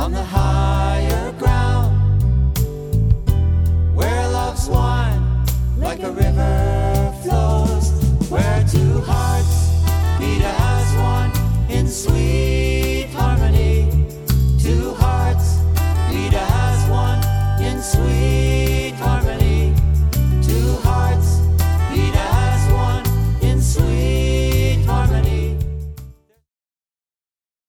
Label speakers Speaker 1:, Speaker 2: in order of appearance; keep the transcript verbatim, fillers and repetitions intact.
Speaker 1: on the higher ground, where love's wine like a river flows, where two hearts beat as one in sweet